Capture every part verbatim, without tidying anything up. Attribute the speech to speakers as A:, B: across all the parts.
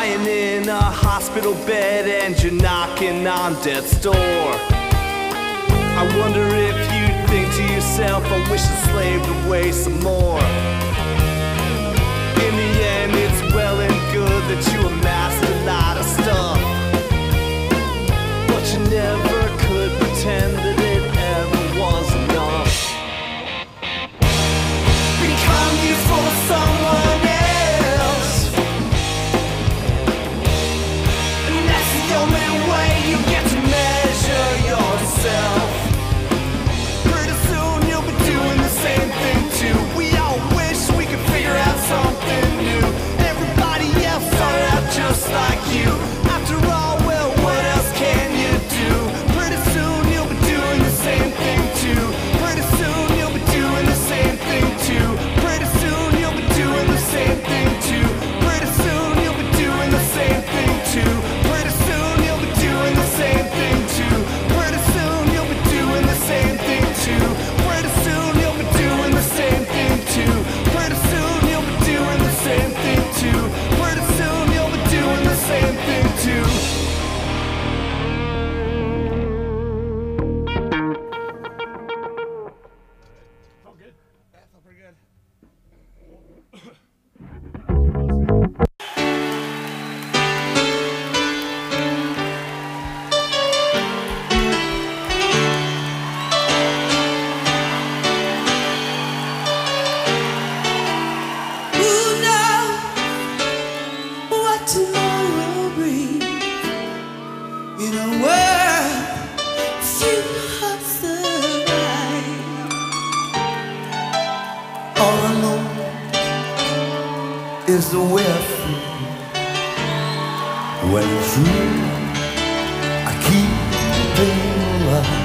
A: lying in a hospital bed and you're knocking on death's door. I wonder if you think to yourself, I wish I slaved away some more. In the end, it's well and good that you amassed a lot of stuff, but you never could pretend that it ever was enough. Become useful to someone else, and that's the only way you get to measure yourself. Pretty soon you'll be doing the same thing too. We all wish we could figure out something new. Everybody else started out just like you. After all, well, what else can you do? Pretty soon you'll be doing the same thing too. Pretty soon you'll be doing the same thing too. Pretty soon you'll be doing the same thing too. Pretty soon you'll be doing the same thing too. Pretty soon you'll be doing the same thing too. Pretty soon you'll be doing the same thing too. Pretty soon you'll be doing the same thing too. Pretty soon you'll be doing the same thing too. Pretty soon you'll be doing the same thing too.
B: Felt good. That felt pretty good.
C: Who knows what tomorrow brings? In a world few hearts survive.
D: All I know is the way I feel. When it's true, I keep being alive.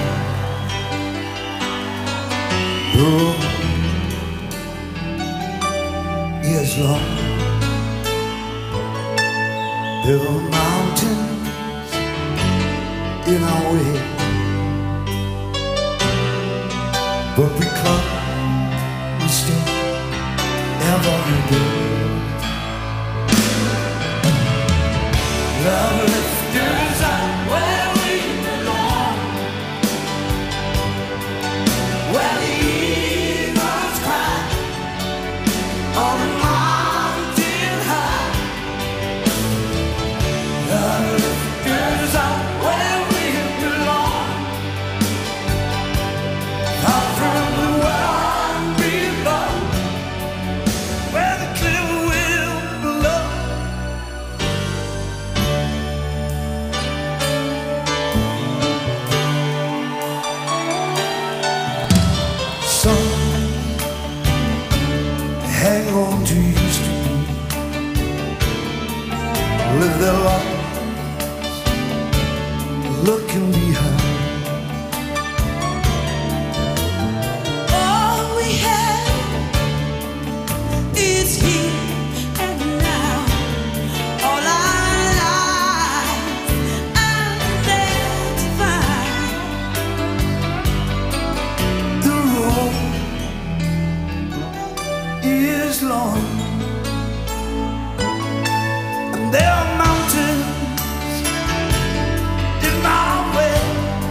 D: The road is long. There are mountains in our way, but we climb and stay every day. Love lifters are where we belong, where the eagles cry on the mountain high. Love lifters are where we belong, far from the world below, where the clear will blow. Some hang on to used to be, live their lives looking behind.
C: All we have is here and now. All our lives are there to find.
D: The road is long, and there are mountains in my way,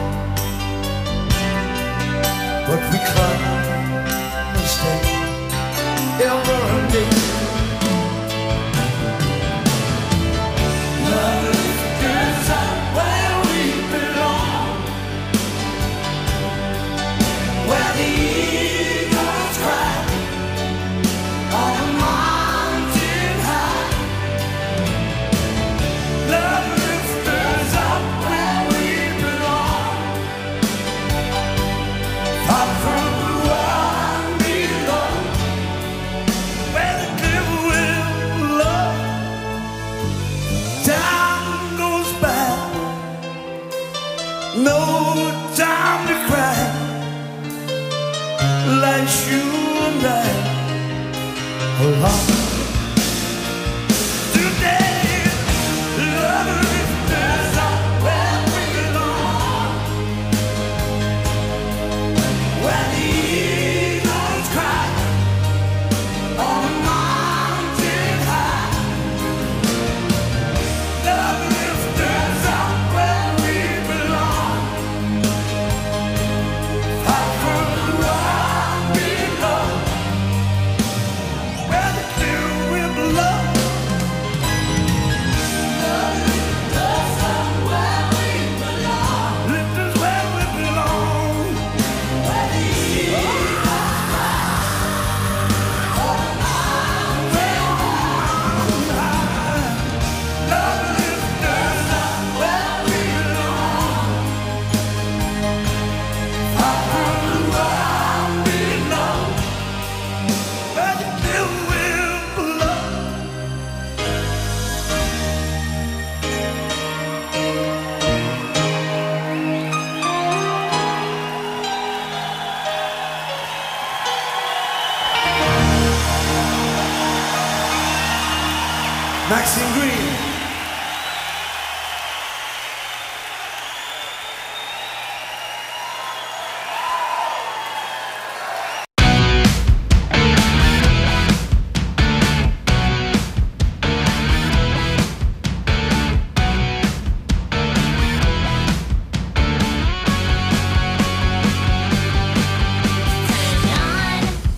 D: Maxine Green.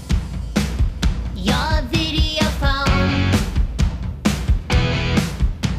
E: Your video phone.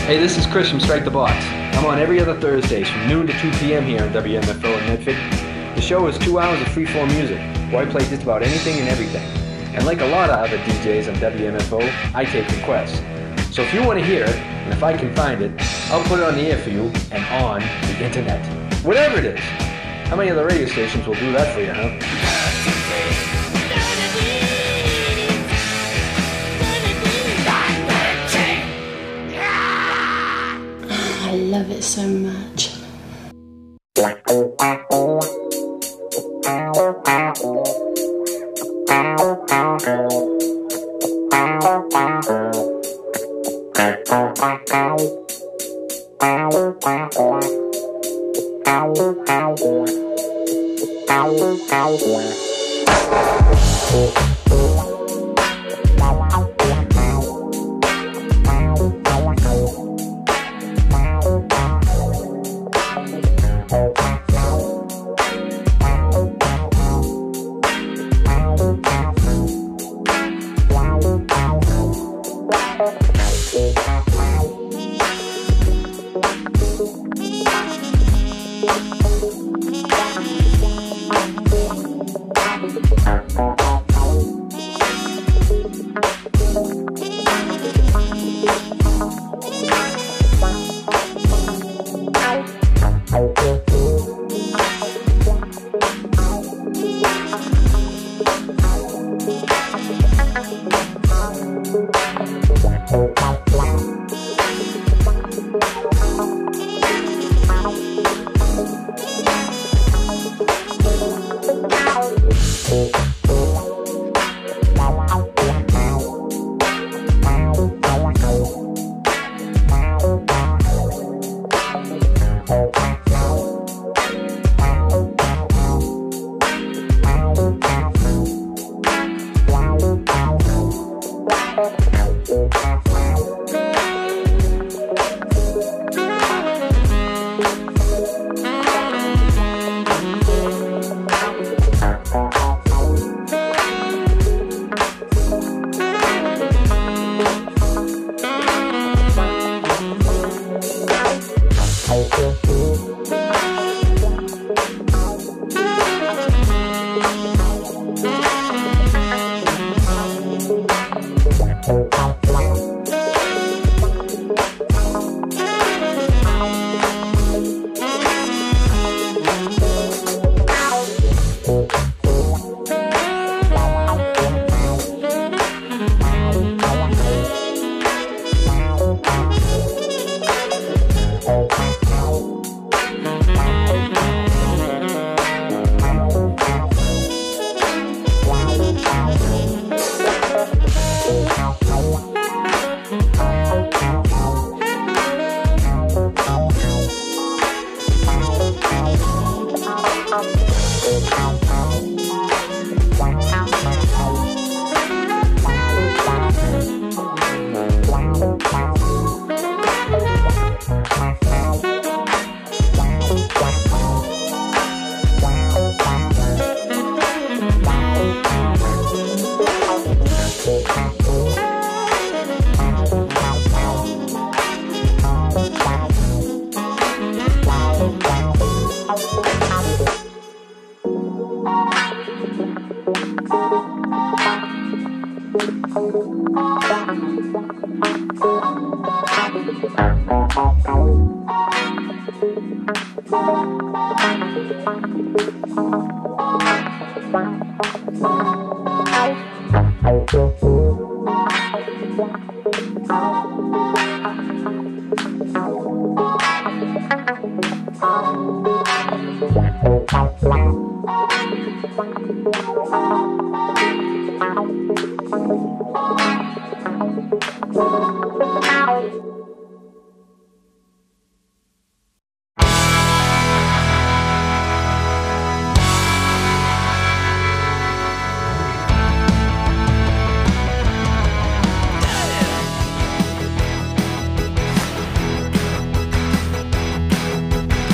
E: Hey, this is Chris from Strike the Box. I'm on every other Thursdays from noon to two p.m. here on W M F O in Medford. The show is two hours of free-form music, where I play just about anything and everything. And like a lot of other D Js on W M F O, I take requests. So if you want to hear it, and if I can find it, I'll put it on the air for you and on the internet. Whatever it is. How many other radio stations will do that for you, huh?
F: I love it so much.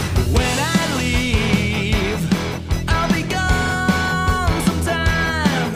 A: When I leave, I'll be gone sometime.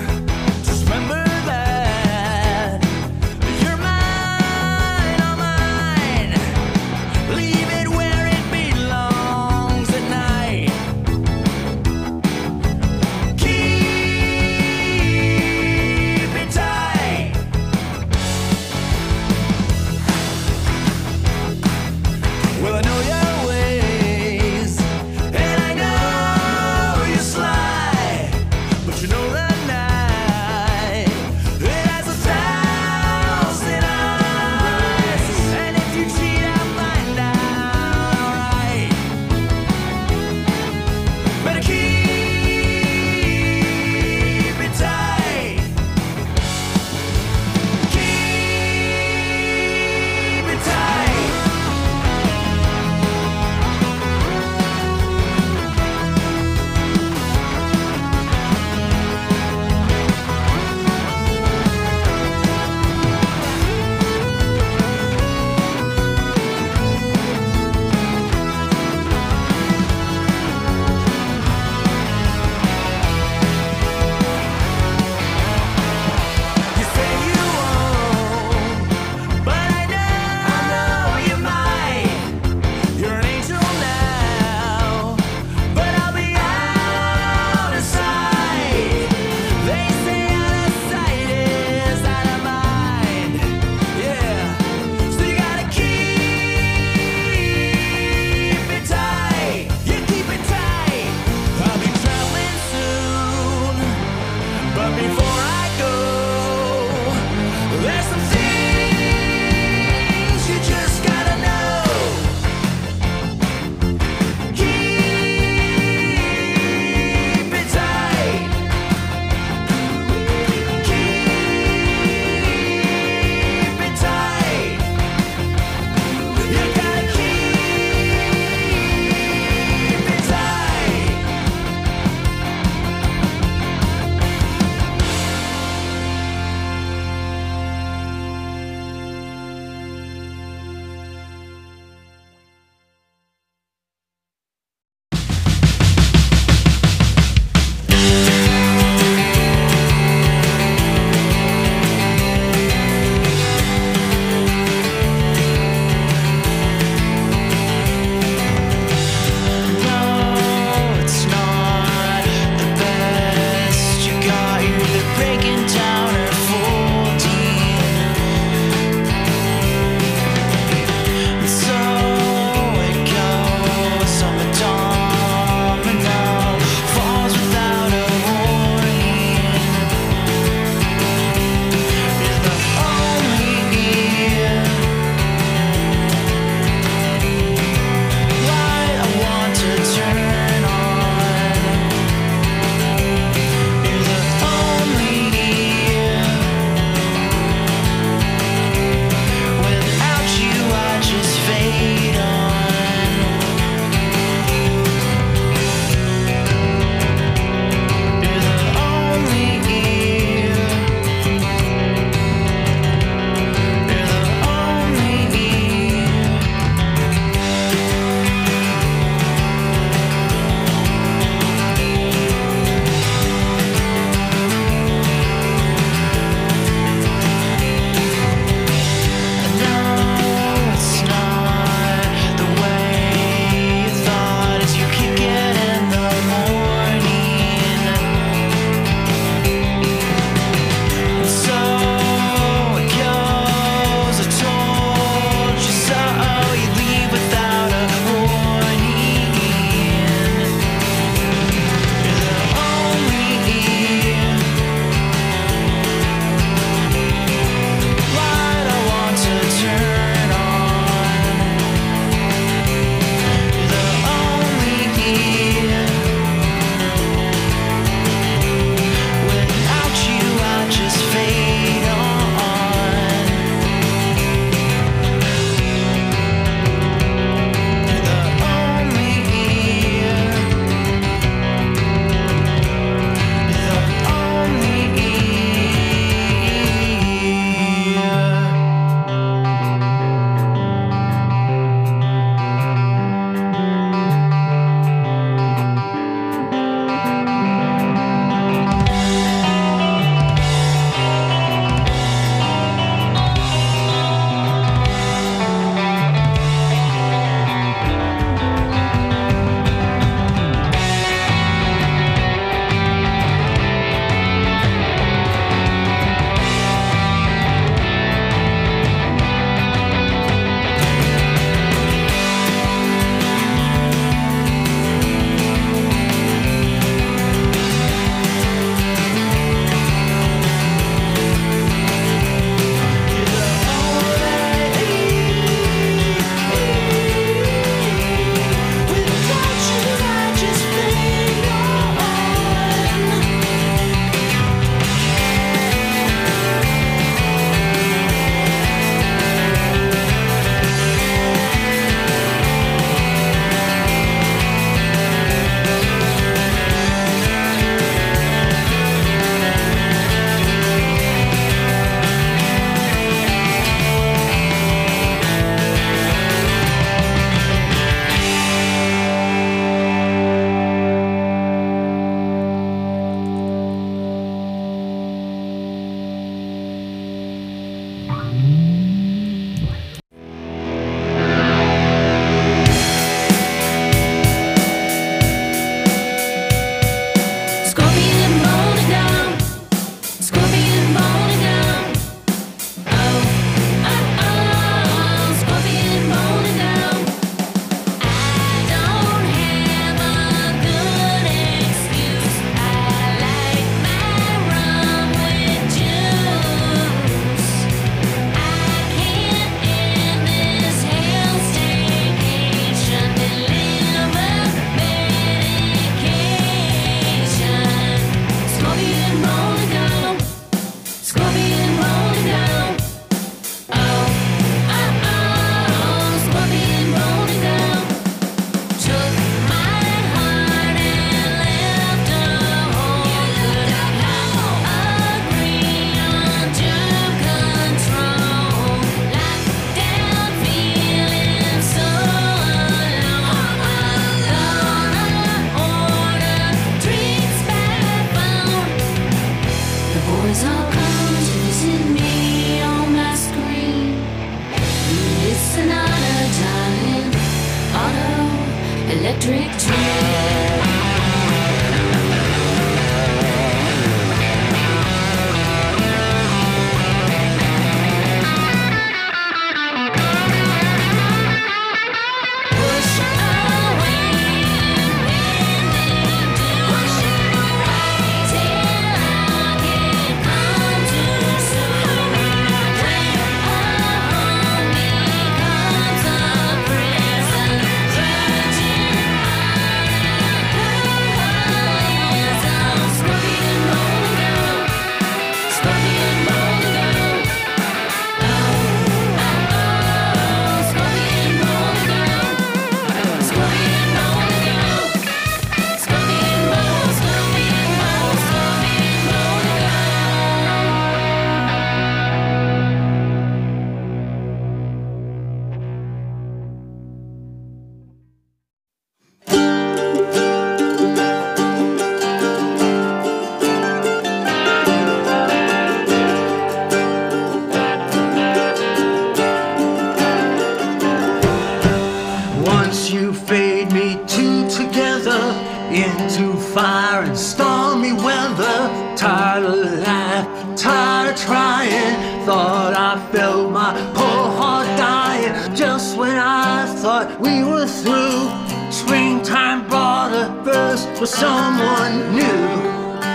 G: tired of trying. Thought I felt my poor heart dying. Just when I thought we were through, springtime brought a verse for someone new.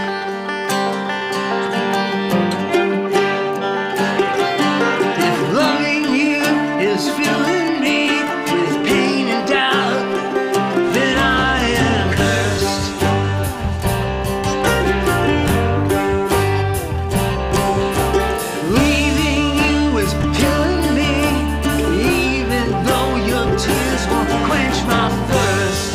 G: Is filling me with pain and doubt, then I am cursed. Leaving you is killing me, even though your tears won't quench my thirst.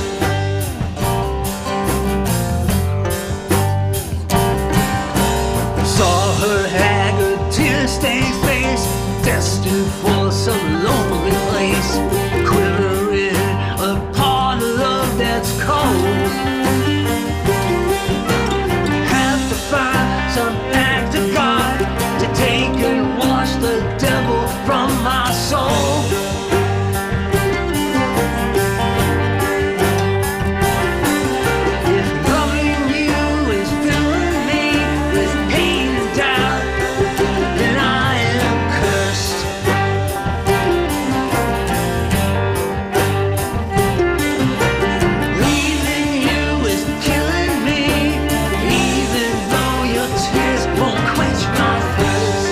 G: Saw her haggard, tear-stained face, destined for some lonely place, quivering upon a love that's cold. Have to find some act of God to take and wash the devil from my soul. If loving you is filling me with pain and doubt, then I am cursed. Leaving you is killing me, even though your tears won't quench my thirst.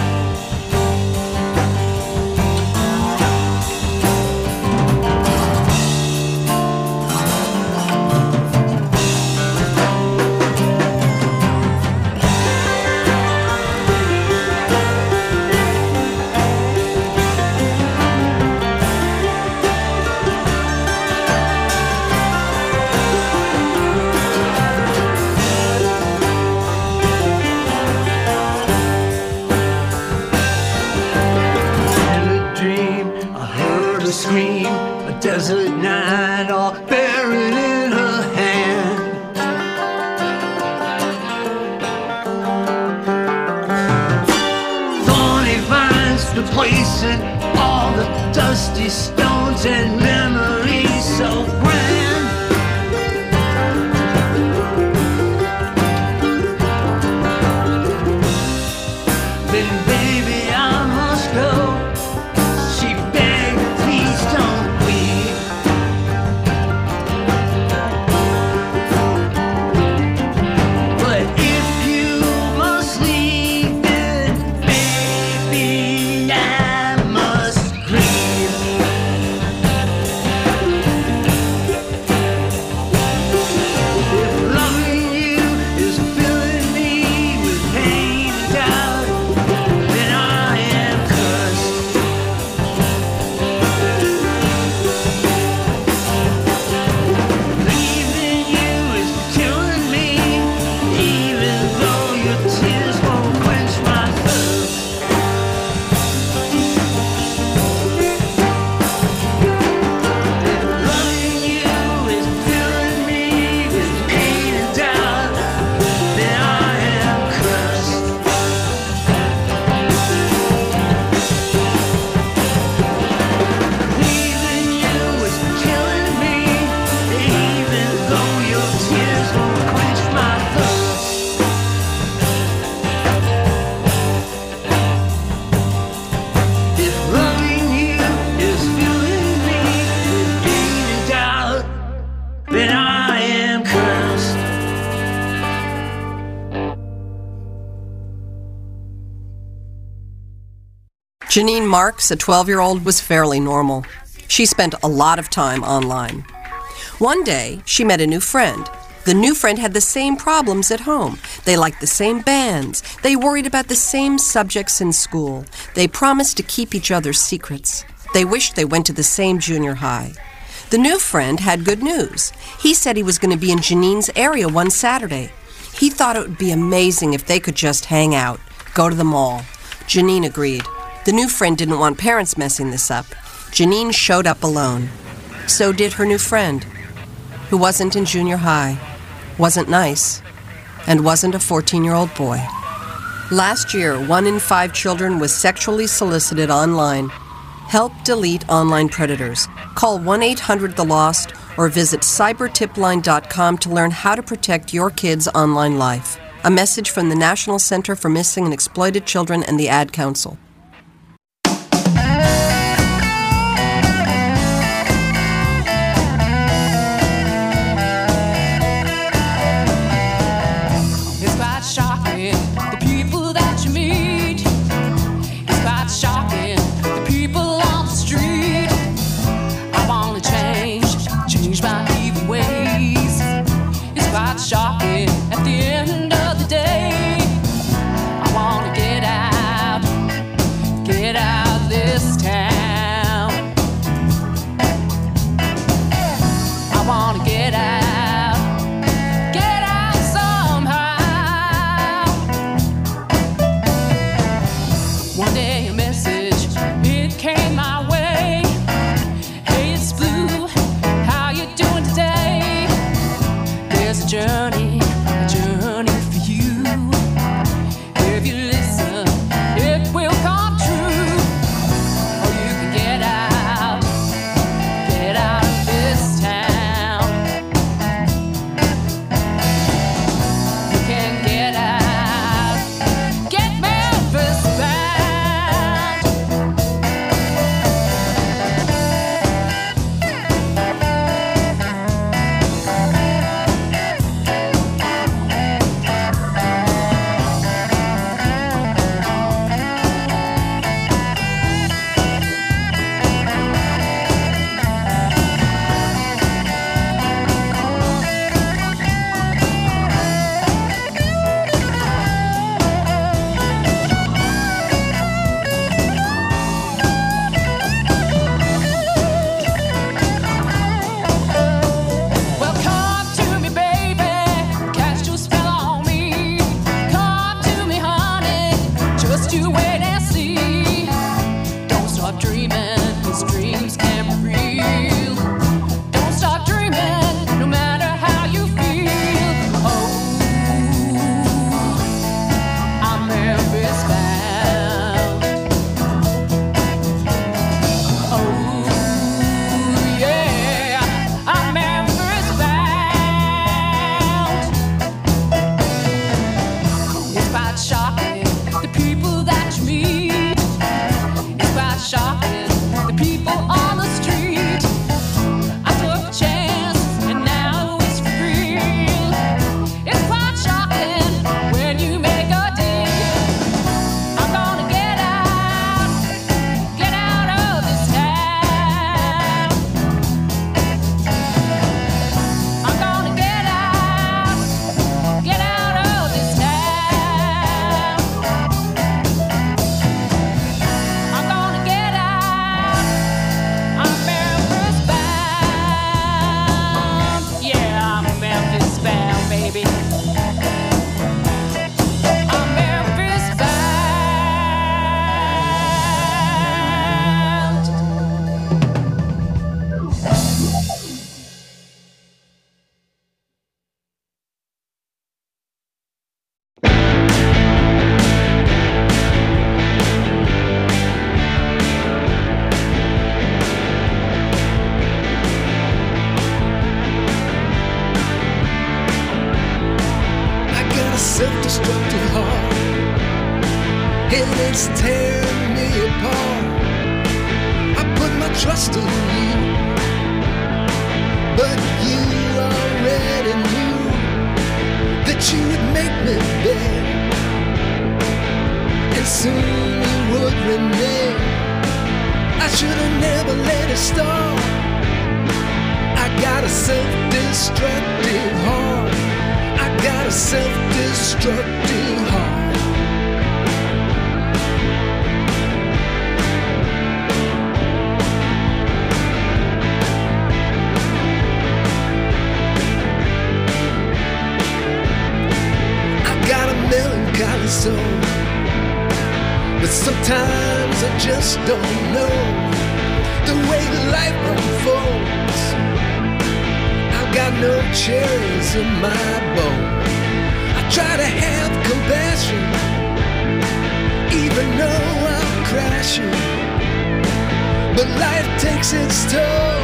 G: In a dream, I heard her scream, a desert night all buried in her hand. Thorny vines replacing all the dusty stones and memories so grand. Then baby I must go. She begged, please don't weep. But if you must leave, then baby I must grieve. If loving you is filling me with pain and doubt, then I am cursed. Leaving you is killing me, even though your tears won't quench my thirst. If loving you is filling me with pain and doubt, then I am cursed. Leaving you is killing me, even though your tears won't quench my thirst. If loving you is filling me with pain and doubt, then I am cursed.
H: Janine Marks, a twelve-year-old, was fairly normal. She spent a lot of time online. One day, she met a new friend. The new friend had the same problems at home. They liked the same bands. They worried about the same subjects in school. They promised to keep each other's secrets. They wished they went to the same junior high. The new friend had good news. He said he was going to be in Janine's area one Saturday. He thought it would be amazing if they could just hang out, go to the mall. Janine agreed. The new friend didn't want parents messing this up. Janine showed up alone. So did her new friend, who wasn't in junior high, wasn't nice, and wasn't a fourteen-year-old boy. Last year, one in five children was sexually solicited online. Help delete online predators. Call one eight hundred the lost or visit cyber tip line dot com to learn how to protect your kids' online life. A message from the National Center for Missing and Exploited Children and the Ad Council.
I: It's quite shocking, the people that you meet. It's quite shocking, the people on the street. I want to change, change my evil ways. It's quite shocking, at the end of the day, I want to get out, get out of this town. I want to get out, get out somehow. One day a message, it came my way. Hey, it's Blue, how you doing today? There's a journey, a journey for you. If you listen, it will come true. Or you can get out, get out of this town. You can get out, get Memphis bound. Well, come to me, baby, cast your spell on me. Come to me, honey, just you wait and see. Don't stop dreaming, 'cause dreams can be real. Don't stop dreaming, no matter how you feel. Oh, I'm Memphis bound. Oh, yeah, I'm Memphis bound. It's quite shocking, the people that you meet. It's quite shocking, the people on the street. I took a chance, and now it's for real. It's quite shocking when you make a deal. I'm gonna get out, get out of this town. I'm gonna get out, get out of this town. I'm gonna get out, I'm Memphis bound. Yeah, I'm Memphis bound, baby. I'm Memphis bound.
D: I got a self-destructive heart, and it's tearing me apart. I put my trust in you, but you already knew that you would make me bad, and soon you would renege. I should have never let it start. I got a self-destructive heart. I got a self-destructive heart. I got a melancholy soul, but sometimes I just don't know the way life unfolds. I've got no cherries in my bowl. I try to have compassion, even though I'm crashing, but life takes its toll.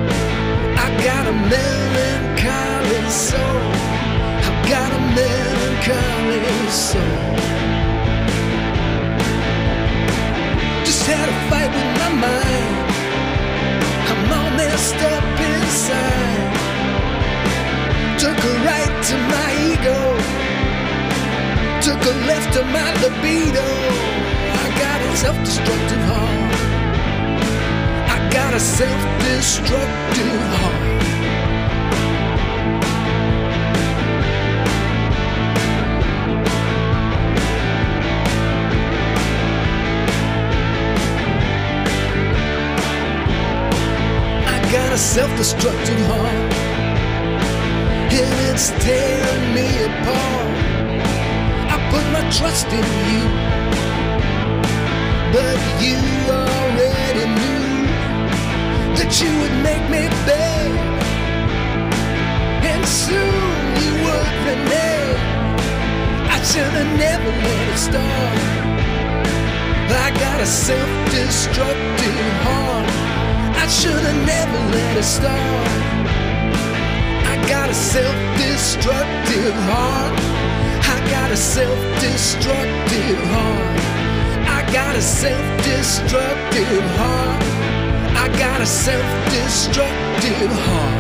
D: I got a melancholy soul. I've got a melancholy melancholy soul. Just had a fight with my mind. I'm all messed up inside. Took a right to my ego. Took a left to my libido. I got a self-destructive heart. I got a self-destructive heart. Got a self-destructive heart, and it's tearing me apart. I put my trust in you, but you already knew that you would make me beg, and soon you would renege. I should have never let it start. I got a self-destructive heart. I should have never let it start. I got a self-destructive heart. I got a self-destructive heart. I got a self-destructive heart. I got a self-destructive heart.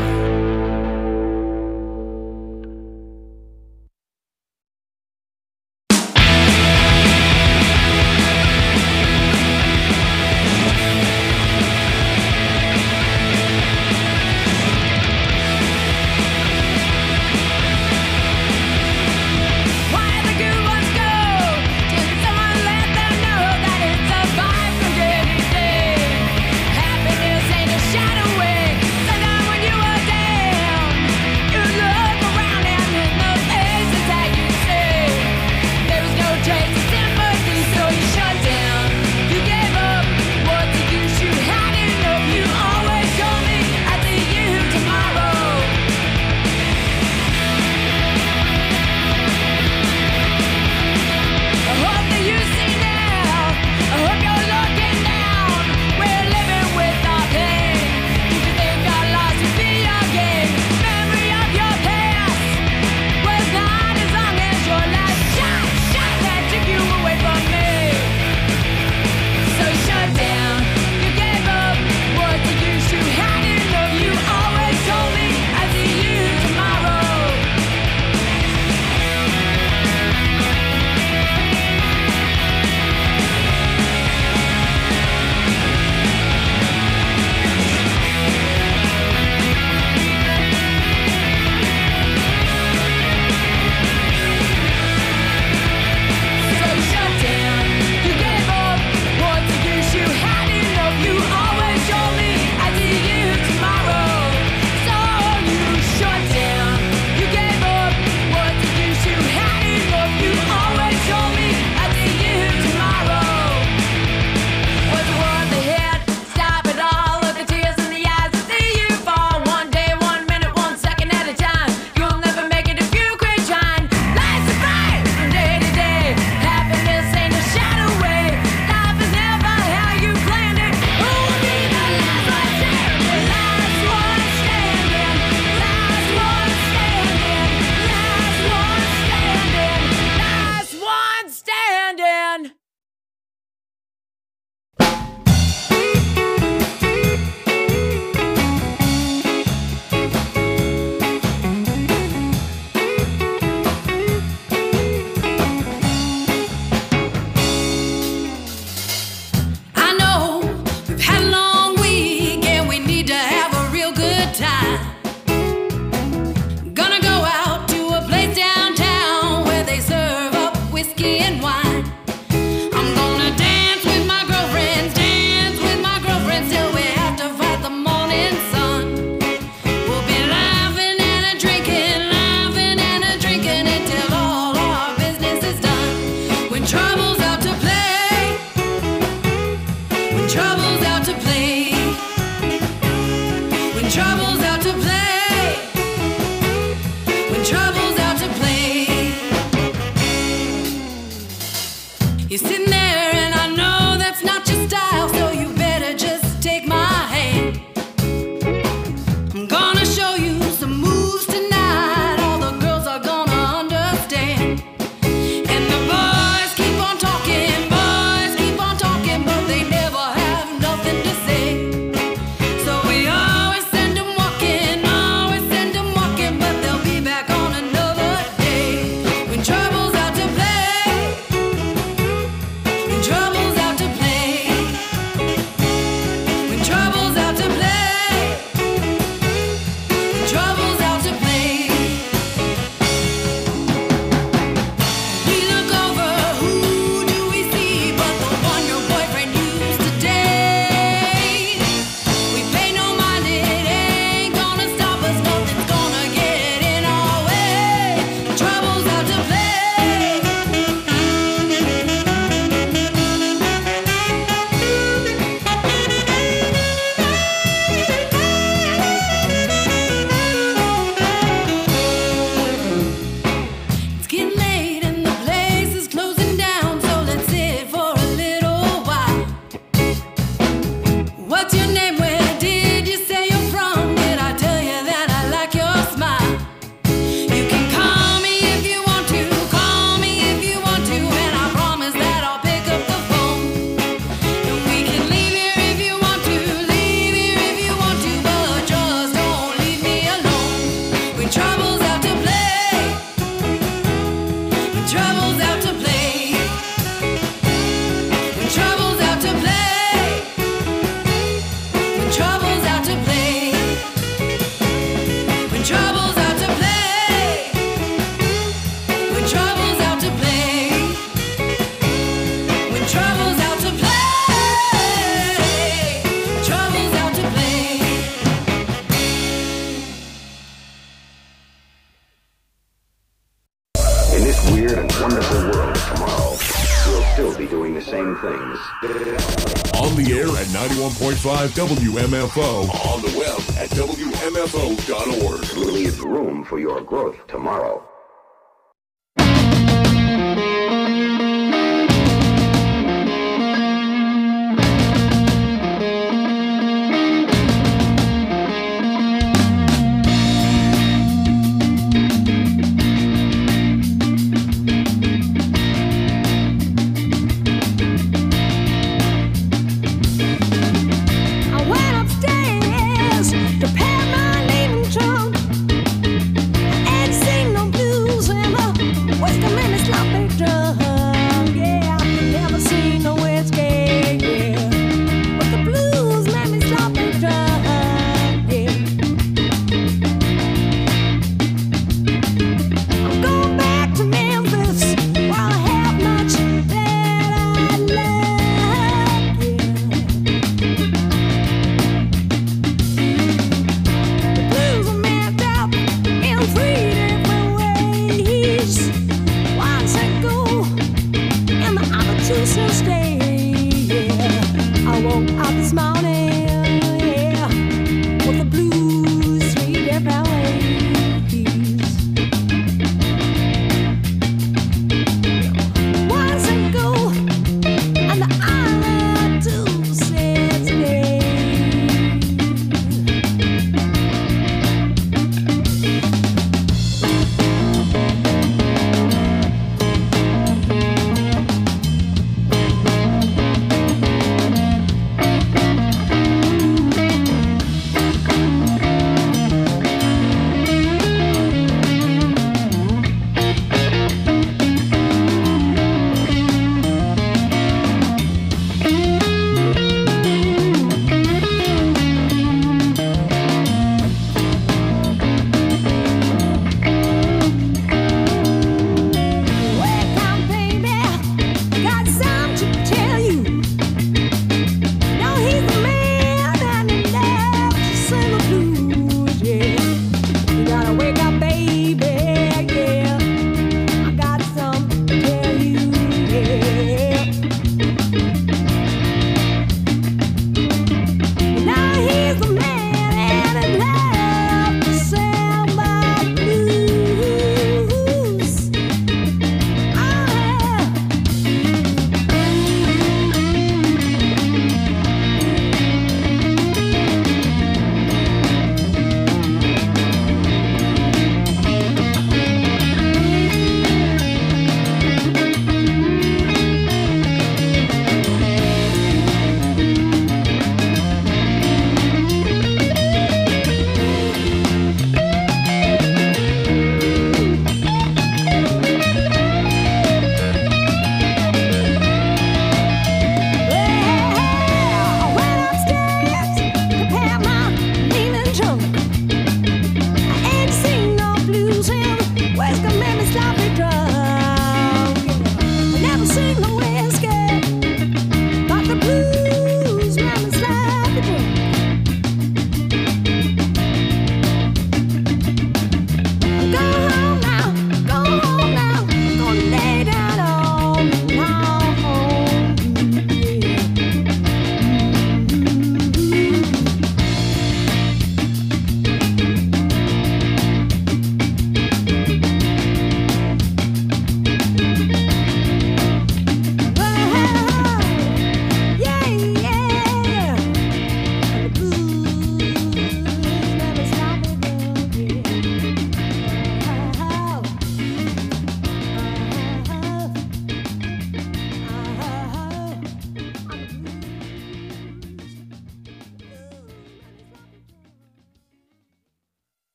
C: You're sitting there and I know that's not your style, so you better just take my hand. I'm gonna show you some moves tonight, all the girls are gonna understand.
J: still be doing the same things.
K: On the air at ninety-one point five W M F O. On the web at W M F O dot org.
J: Leave room for your growth tomorrow.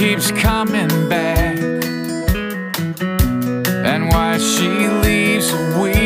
L: keeps coming back, and why she leaves we